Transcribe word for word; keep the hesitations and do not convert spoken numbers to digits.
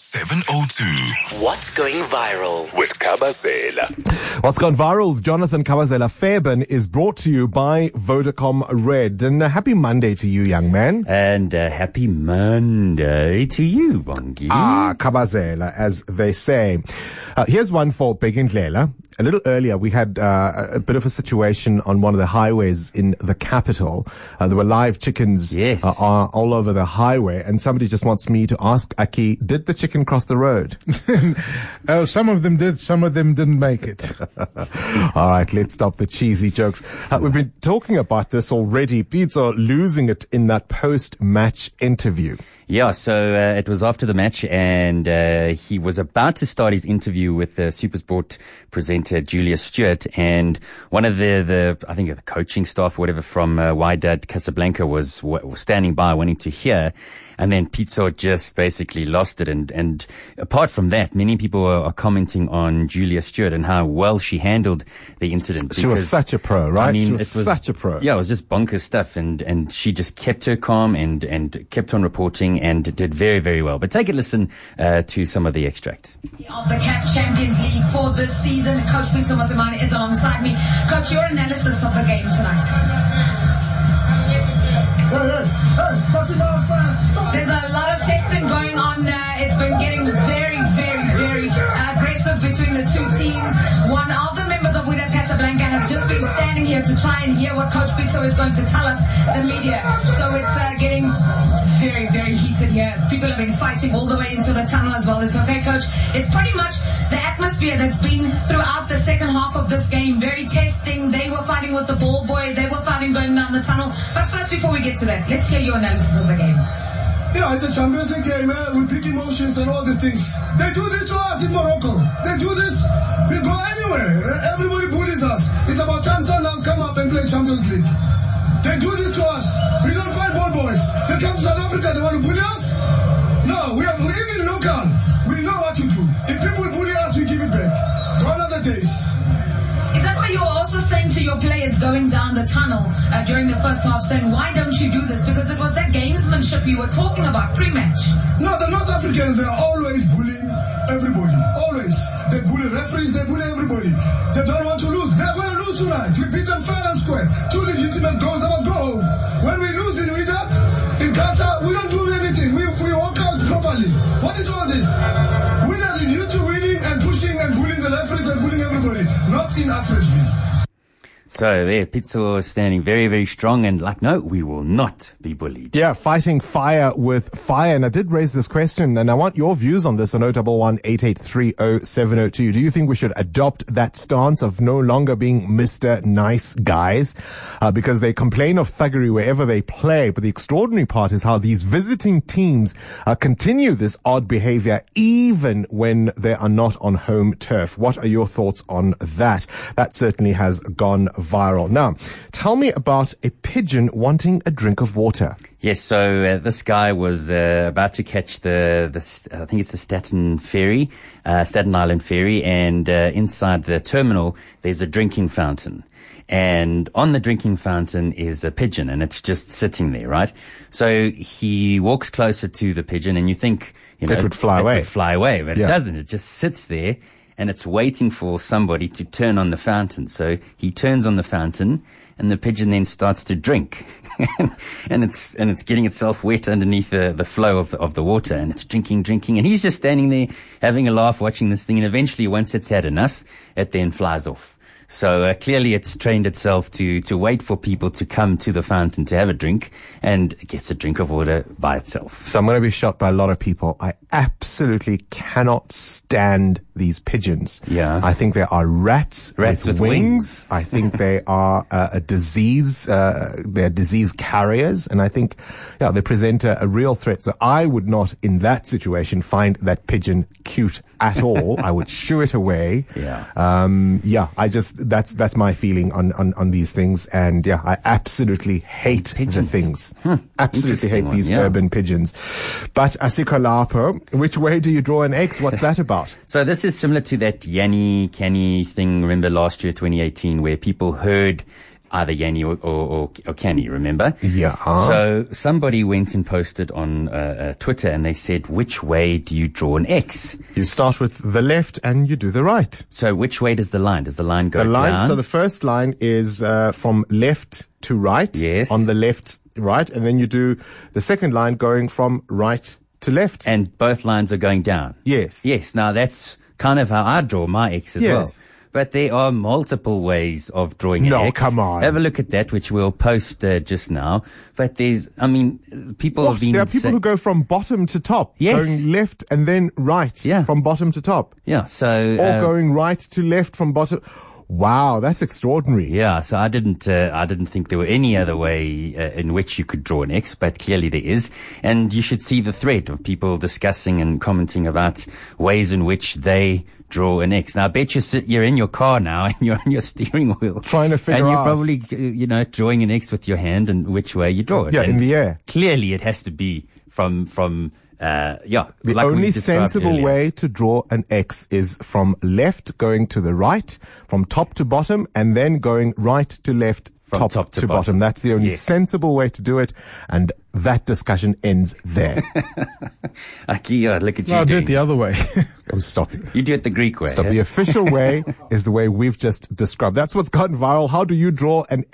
seven oh two. What's going viral with Kabazela? What's gone viral? Jonathan Kabazela Fairbairn is brought to you by Vodacom Red. And uh, happy Monday to you, young man. And uh, happy Monday to you, Bongi. Ah, Kabazela, as they say. Uh, here's one for Begindlela. A little earlier, we had uh, a bit of a situation on one of the highways in the capital. Uh, there were live chickens yes. uh, all over the highway, and somebody just wants me to ask Aki, did the chicken cross the road? Oh, some of them did, some of them didn't make it. All right, let's stop the cheesy jokes. Uh, we've been talking about this already. Pizzo losing it in that post-match interview. Yeah, so uh, it was after the match, and uh, he was about to start his interview with the SuperSport presenter Julia Stewart, and one of the, the I think the coaching staff, or whatever, from uh, Wydad Casablanca was, was standing by, wanting to hear. And then Pizzo just basically lost it. And, and apart from that, many people are, are commenting on Julia Stewart and how well she handled the incident. She was such a pro, right? I mean, she was, it was such a pro. Yeah, it was just bonkers stuff. And, and she just kept her calm and, and kept on reporting and did very, very well. But take a listen uh, to some of the extract. Of the C A F Champions League for this season, Coach Pizzo Mosimane is alongside me. Coach, your analysis of the game tonight. There's a lot of testing going on. Uh, it's been getting very, very, very uh, aggressive between the two teams. One of the members of Wydad Casablanca has just been standing here to try and hear what Coach Pizzo is going to tell us, the media. So it's uh, getting very, very heated here. People have been fighting all the way into the tunnel as well. It's okay, Coach. It's pretty much the atmosphere that's been throughout the second half of this game. Very testing. They were fighting with the ball boy. They were fighting going down the tunnel. But first, before we get to that, let's hear your analysis of the game. Yeah, it's a Champions League game eh, with big emotions and all these things. They do this to us in Morocco. They do this. We go anywhere. Everybody bullies us. It's about time Sundowns come up and play Champions League. They do this to us. We don't fight ball boys. They come to South Africa. They want to bully us. No, we are even local. We know what to do. If people bully us, we give it back. Gone are the days. Is that why you were also saying to your players going down the tunnel uh, during the first half, saying, why don't you do this? Because it was that gamesmanship you were talking about pre-match. No, the North Africans, they're always bullying everybody. Always. They bully referees, they bully everybody. They don't want to lose. They're going to lose tonight. We beat them fair and square. Two legitimate goals, they must go home. When we lose in Wydad, in Casa, we don't do anything. We, we walk out properly. What is all this? Winners is you two winning and pushing and bullying the referees and bullying everybody. Not in Attersville. So there, Pizzo standing very, very strong and like, no, we will not be bullied. Yeah, fighting fire with fire. And I did raise this question, and I want your views on this on oh one one, eight eight three oh seven oh two. Do you think we should adopt that stance of no longer being Mister Nice Guys? Uh, because they complain of thuggery wherever they play. But the extraordinary part is how these visiting teams uh, continue this odd behavior even when they are not on home turf. What are your thoughts on that? That certainly has gone viral. Now, tell me about a pigeon wanting a drink of water. Yes, so uh, this guy was uh, about to catch the, the, I think it's the Staten Ferry, uh, Staten Island Ferry, and uh, inside the terminal, there's a drinking fountain. And on the drinking fountain is a pigeon, and it's just sitting there, right? So he walks closer to the pigeon, and you think, you know, it would fly it away. would fly away, but yeah. It doesn't. It just sits there. And it's waiting for somebody to turn on the fountain. So he turns on the fountain, and the pigeon then starts to drink. and it's, and it's getting itself wet underneath the, the flow of the, of the water, and it's drinking, drinking. And he's just standing there having a laugh, watching this thing. And eventually, once it's had enough, it then flies off. So uh, clearly it's trained itself to, to wait for people to come to the fountain to have a drink, and it gets a drink of water by itself. So I'm going to be shocked by a lot of people. I absolutely cannot stand these pigeons. Yeah. I think they are rats, Rats with, with wings. wings. I think they are uh, a disease, uh, they're disease carriers. And I think, yeah, they present a, a real threat. So I would not, in that situation, find that pigeon cute at all. I would shoo it away. Yeah. Um, yeah, I just, that's, that's my feeling on, on, on these things. And yeah, I absolutely hate Pigeons. the things. Hmm. Absolutely hate Interesting these one, yeah. urban pigeons. But Asikolapo, which way do you draw an X? What's that about? So this is similar to that Yanni Canny thing, remember last year, twenty eighteen, where people heard either Yanni or, or, or, or Canny, remember? Yeah. So somebody went and posted on uh, uh, Twitter and they said, which way do you draw an X? You start with the left and you do the right. So which way does the line? Does the line go The line, down? so the first line is uh, from left to right. Yes. On the left, right. And then you do the second line going from right to left. And both lines are going down? Yes. Yes. Now that's kind of how I draw my X as Yes. well. But there are multiple ways of drawing an No, X. come on. Have a look at that, which we'll post uh, just now. But there's, I mean, people What? have been There are people say- who go from bottom to top. Yes. Going left and then right. Yeah. From bottom to top. Yeah, so... Or uh, going right to left from bottom. Wow, that's extraordinary. Yeah, so I didn't, uh, I didn't think there were any other way uh, in which you could draw an X, but clearly there is. And you should see the thread of people discussing and commenting about ways in which they draw an X. Now, I bet you sit, you're in your car now and you're on your steering wheel. Trying to figure And you're out. probably, uh, you know, drawing an X with your hand and which way you draw it. Yeah, And in the air. Clearly it has to be from, from, uh, yeah. The like we only described sensible earlier. way to draw an X is from left going to the right, from top to bottom, and then going right to left, From top, top to to, bottom. bottom. That's the only Yes. sensible way to do it, and that discussion ends there. Aki, yeah, look at you No, I do doing. it the other way. Oh, stop it. You do it the Greek way. Stop. eh? The official way is the way we've just described. That's what's gone viral. How do you draw an